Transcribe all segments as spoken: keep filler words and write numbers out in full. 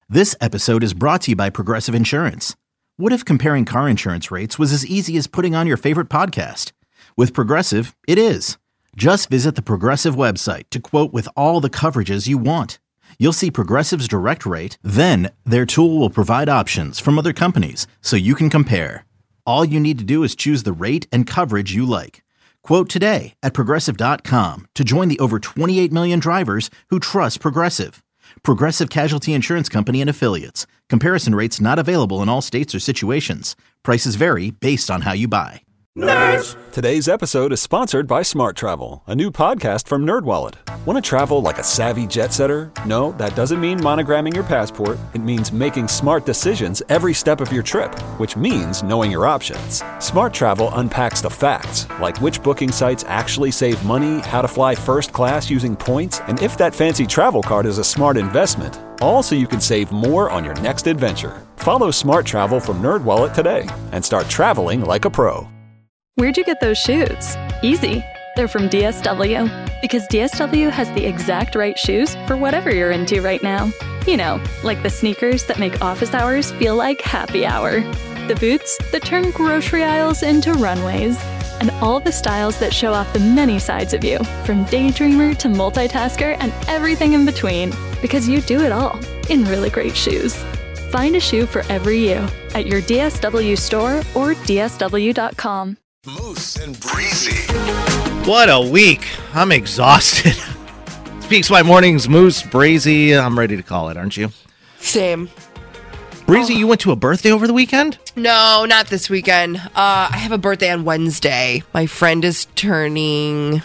This episode is brought to you by Progressive Insurance. What if comparing car insurance rates was as easy as putting on your favorite podcast? With Progressive, it is. Just visit the Progressive website to quote with all the coverages you want. You'll see Progressive's direct rate, then their tool will provide options from other companies so you can compare. All you need to do is choose the rate and coverage you like. Quote today at progressive dot com to join the over twenty-eight million drivers who trust Progressive. Progressive Casualty Insurance Company and Affiliates. Comparison rates not available in all states or situations. Prices vary based on how you buy. Nerds! Today's episode is sponsored by Smart Travel, a new podcast from NerdWallet. Want to travel like a savvy jet setter? No, that doesn't mean monogramming your passport. It means making smart decisions every step of your trip, which means knowing your options. Smart Travel unpacks the facts, like which booking sites actually save money, how to fly first class using points, and if that fancy travel card is a smart investment. All so you can save more on your next adventure. Follow Smart Travel from NerdWallet today and start traveling like a pro. Where'd you get those shoes? Easy. They're from D S W. Because D S W has the exact right shoes for whatever you're into right now. You know, like the sneakers that make office hours feel like happy hour. The boots that turn grocery aisles into runways. And all the styles that show off the many sides of you, from daydreamer to multitasker and everything in between. Because you do it all in really great shoes. Find a shoe for every you at your D S W store or D S W dot com. Moose and Breezy. What a week. I'm exhausted. Speaks my mornings, Moose, Breezy. I'm ready to call it, aren't you? Same. Breezy, oh. You went to a birthday over the weekend? No, not this weekend. Uh, I have a birthday on Wednesday. My friend is turning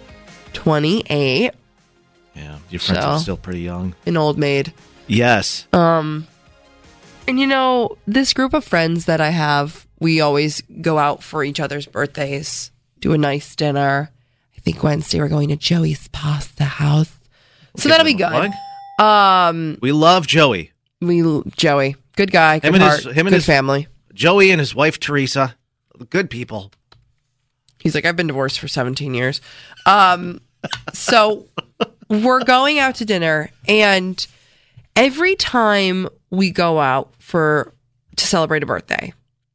twenty-eight. Yeah, your friends so, are still pretty young. An old maid. Yes. Um, and you know, this group of friends that I have, we always go out for each other's birthdays, do a nice dinner. I think Wednesday we're going to Joey's Pasta House. So that'll be good. Um, we love Joey. We Joey, good guy, good him and heart, his, him and good his, family. Joey and his wife Teresa, good people. He's like, I've been divorced for seventeen years. Um, so we're going out to dinner, and every time we go out for to celebrate a birthday,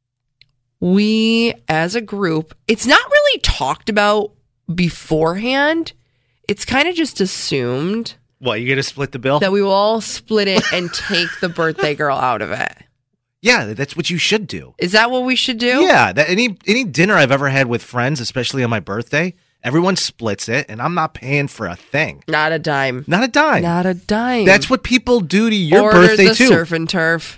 we, as a group, it's not really talked about beforehand. It's kind of just assumed. What, you going to split the bill? That we will all split it and take the birthday girl out of it. Yeah, that's what you should do. Is that what we should do? Yeah, that, any any dinner I've ever had with friends, especially on my birthday, everyone splits it, and I'm not paying for a thing. Not a dime. Not a dime. Not a dime. That's what people do to your Order birthday, the too. Surf and turf.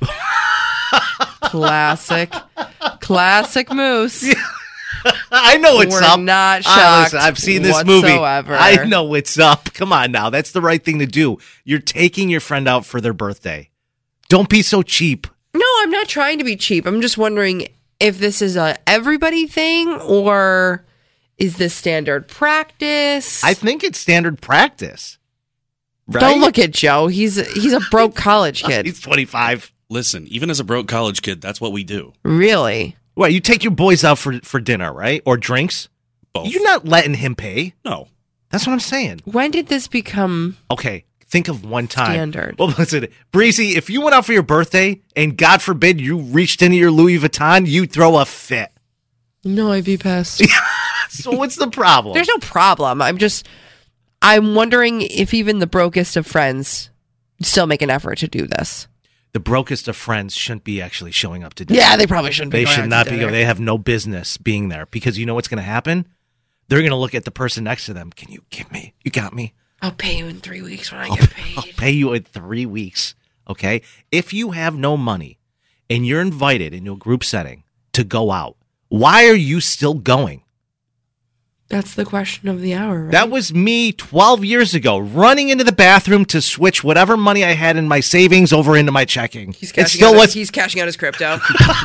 Classic. Classic Moose. Yeah. I know it's We're up. not shocked uh, listen, I've seen this whatsoever. movie. I know it's up. Come on now. That's the right thing to do. You're taking your friend out for their birthday. Don't be so cheap. No, I'm not trying to be cheap. I'm just wondering if this is a everybody thing or is this standard practice? I think it's standard practice. Right? Don't look at Joe. He's he's a broke college kid. He's twenty-five. Listen, even as a broke college kid, that's what we do. Really? Well, you take your boys out for, for dinner, right? Or drinks? Both. You're not letting him pay. No. That's what I'm saying. When did this become Okay, think of one time. standard? Well, listen, Breezy, if you went out for your birthday and God forbid you reached into your Louis Vuitton, you'd throw a fit. No, I'd be pissed. So what's the problem? There's no problem. I'm just, I'm wondering if even the brokest of friends still make an effort to do this. The brokest of friends shouldn't be actually showing up to dinner. Yeah, they probably shouldn't be. They going should out not to be. dinner. They have no business being there because you know what's going to happen? They're going to look at the person next to them. Can you give me? You got me? I'll pay you in three weeks when I I'll, get paid. I'll pay you in three weeks. Okay? If you have no money and you're invited into a group setting to go out, why are you still going? That's the question of the hour, right? That was me twelve years ago, running into the bathroom to switch whatever money I had in my savings over into my checking. He's it cashing, still out, was he's cashing out his crypto.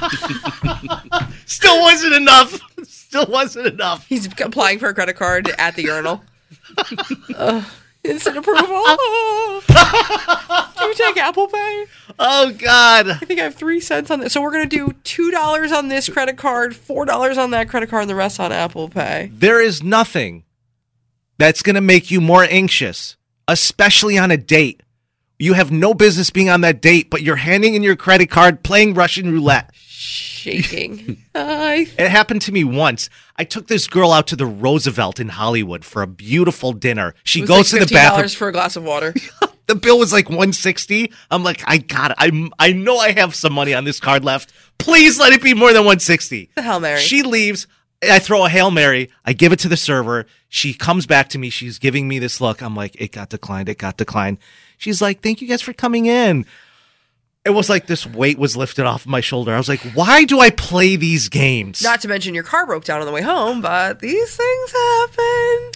still wasn't enough. Still wasn't enough. He's applying for a credit card at the urinal. uh, instant approval. Do you take Apple Pay? Oh, God. I think I have three cents on this. So we're going to do two dollars on this credit card, four dollars on that credit card, and the rest on Apple Pay. There is nothing that's going to make you more anxious, especially on a date. You have no business being on that date, but you're handing in your credit card, playing Russian roulette. Shaking. I... It happened to me once. I took this girl out to the Roosevelt in Hollywood for a beautiful dinner. She It was goes like to the fifteen dollars bathroom. for a glass of water. The bill was like one hundred sixty dollars. I'm like, I got it. I'm, I know I have some money on this card left. Please let it be more than one hundred sixty dollars. The Hail Mary. She leaves. I throw a Hail Mary. I give it to the server. She comes back to me. She's giving me this look. I'm like, it got declined. It got declined. She's like, thank you guys for coming in. It was like this weight was lifted off of my shoulder. I was like, why do I play these games? Not to mention your car broke down on the way home, but these things happen.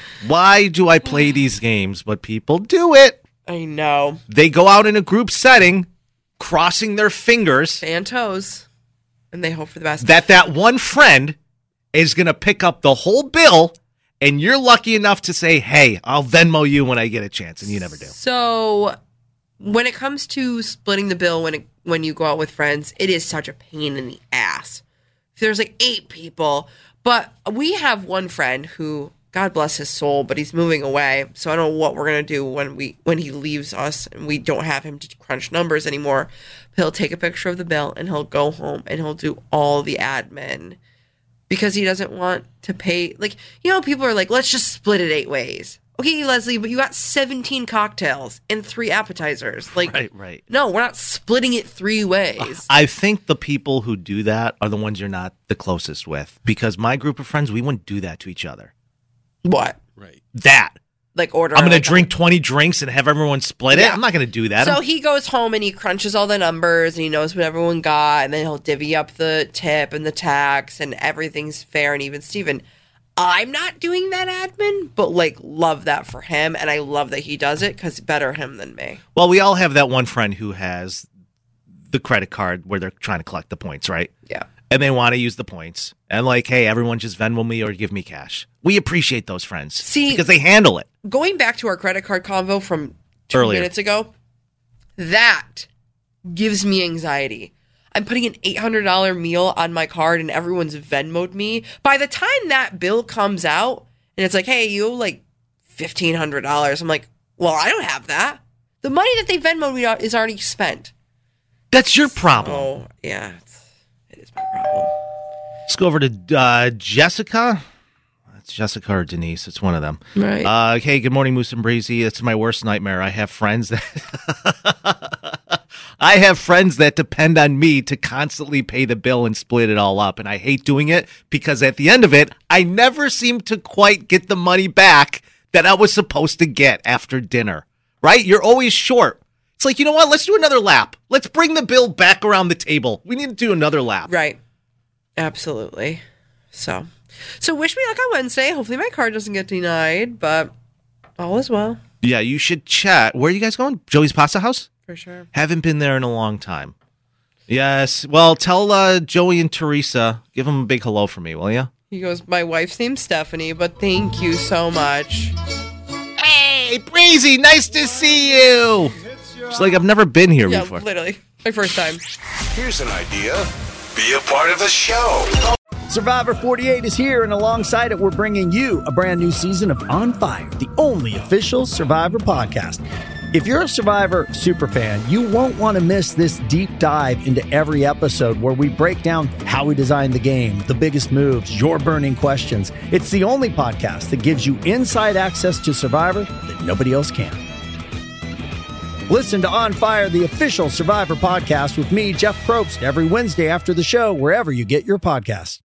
Why do I play these games? But people do it. I know. They go out in a group setting, crossing their fingers And toes. And they hope for the best. that that one friend is going to pick up the whole bill, and you're lucky enough to say, hey, I'll Venmo you when I get a chance, and you never do. So when it comes to splitting the bill when it, when you go out with friends, it is such a pain in the ass. There's like eight people, but we have one friend who, God bless his soul, but he's moving away. So I don't know what we're going to do when we when he leaves us and we don't have him to crunch numbers anymore. He'll take a picture of the bill and he'll go home and he'll do all the admin because he doesn't want to pay. Like, you know, people are like, let's just split it eight ways. Okay, Leslie, but you got seventeen cocktails and three appetizers. Like, Right, right. no, we're not splitting it three ways. I think the people who do that are the ones you're not the closest with, because my group of friends, we wouldn't do that to each other. What? Right. That. Like order. I'm going to like drink twenty drinks and have everyone split it? Yeah. I'm not going to do that. So I'm- he goes home and he crunches all the numbers and he knows what everyone got, and then he'll divvy up the tip and the tax and everything's fair and even Steven. I'm not doing that admin, but like love that for him, and I love that he does it because better him than me. Well, we all have that one friend who has the credit card where they're trying to collect the points, right? Yeah. And they want to use the points. And like, hey, everyone just Venmo me or give me cash. We appreciate those friends. See- because they handle it. Going back to our credit card convo from two Earlier. minutes ago, that gives me anxiety. I'm putting an eight hundred dollars meal on my card and everyone's Venmo'd me. By the time that bill comes out and it's like, hey, you owe like fifteen hundred dollars, I'm like, well, I don't have that. The money that they Venmo'd me is already spent. That's your problem. Oh, yeah, it's, it is my problem. Let's go over to uh, Jessica. It's Jessica or Denise. It's one of them. Right. Uh, hey, good morning, Moose and Breezy. It's my worst nightmare. I have friends that I have friends that depend on me to constantly pay the bill and split it all up. And I hate doing it because at the end of it, I never seem to quite get the money back that I was supposed to get after dinner. Right? You're always short. It's like, you know what? Let's do another lap. Let's bring the bill back around the table. We need to do another lap. Right. Absolutely. So, so wish me luck on Wednesday. Hopefully my card doesn't get denied, but all is well. Yeah, you should chat. Where are you guys going? Joey's Pasta House? For sure. Haven't been there in a long time. Yes. Well, tell uh, Joey and Teresa, give them a big hello for me, will you? He goes, my wife's name's Stephanie, but thank you so much. Hey, Breezy, nice to see you. It's like I've never been here Yeah, before. literally. My first time. Here's an idea. Be a part of the show. Survivor forty-eight is here, and alongside it, we're bringing you a brand new season of On Fire, the only official Survivor podcast. If you're a Survivor superfan, you won't want to miss this deep dive into every episode where we break down how we designed the game, the biggest moves, your burning questions. It's the only podcast that gives you inside access to Survivor that nobody else can. Listen to On Fire, the official Survivor podcast with me, Jeff Probst, every Wednesday after the show, wherever you get your podcasts.